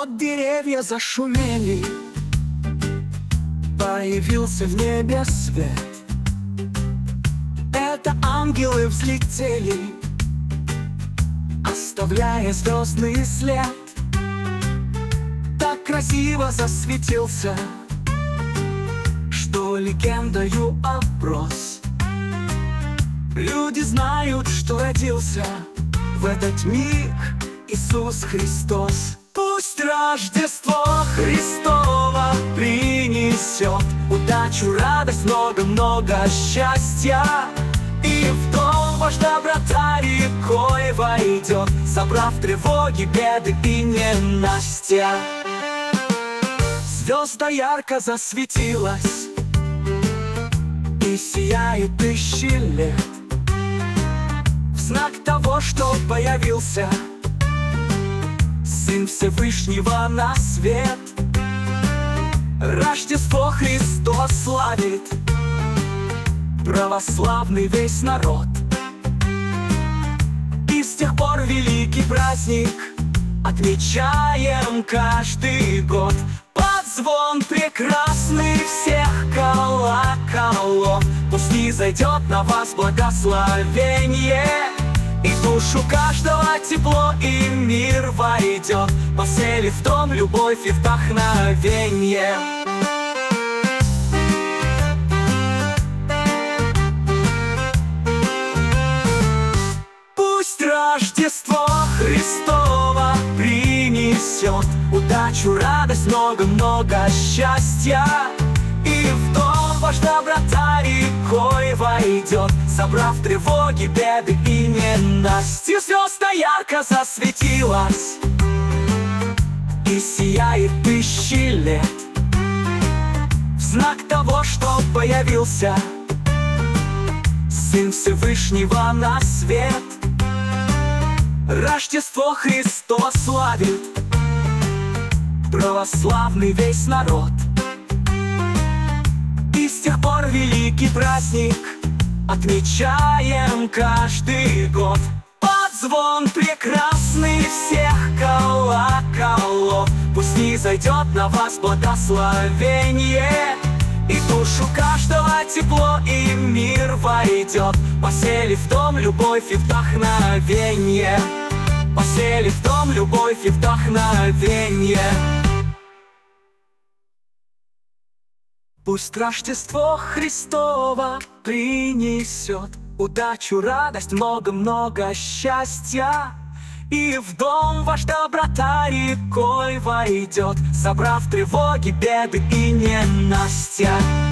Вот деревья зашумели, появился в небе свет. Это ангелы взлетели, оставляя звездный след. Так красиво засветился, что легендою оброс. Люди знают, что родился в этот миг Иисус Христос. Пусть Рождество Христово принесет удачу, радость, много-много счастья. И в дом ваш доброта рекой войдет, собрав тревоги, беды и ненастья. Звезда ярко засветилась и сияет тысячи лет, в знак того, что появился Сын Всевышнего на свет. Рождество Христос славит православный весь народ. И с тех пор великий праздник отмечаем каждый год. Под звон прекрасный всех колоколов пусть низойдет на вас благословенье, и в душу каждого тепло и мир войдет, поселив в дом любовь и вдохновенье. Пусть Рождество Христово принесет удачу, радость, много-много счастья. И в дом ваш доброта рекой войдет, собрав тревоги, беды и ненастья. Звезда ярко засветилась и сияет тысячи лет, в знак того, что появился Сын Всевышнего на свет. Рождество Христос славит православный весь народ. И с тех пор великий праздник отмечаем каждый год. Под звон прекрасный всех колоколов пусть низойдет на вас благословенье, и в душу каждого тепло и мир войдет, поселив в дом любовь и вдохновенье. Поселив в дом любовь и вдохновенье. Пусть Рождество Христово принесет удачу, радость, много-много счастья. И в дом ваш доброта рекой войдет, собрав тревоги, беды и ненастья.